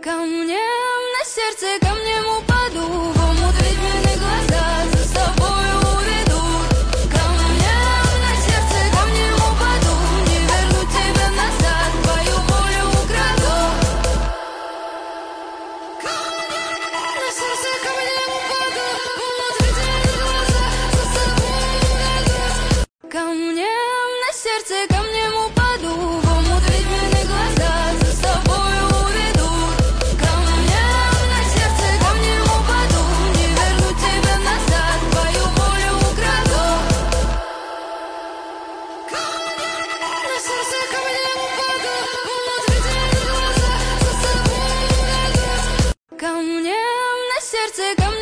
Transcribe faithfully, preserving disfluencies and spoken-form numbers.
Ко мне на сердце, ко мне упаду, в омут ведьмины глаза за собой уведут. Ко мне на сердце, ко мне упаду, не верну тебя назад, твою волю украду. Ко мне на сердце, ко мне упаду, в омут ведьмины глаза за собой уведут. Ко мне на сердце, ко мне упаду, в омут ведьмины глаза за собой уведут. Ко мне на сердце, ко мне упаду, не верну тебя назад, твою волю украду. Ко мне на сердце, ко мне упаду, в омут ведьмины глаза за собой уведут. Ко мне на сердце, ко мне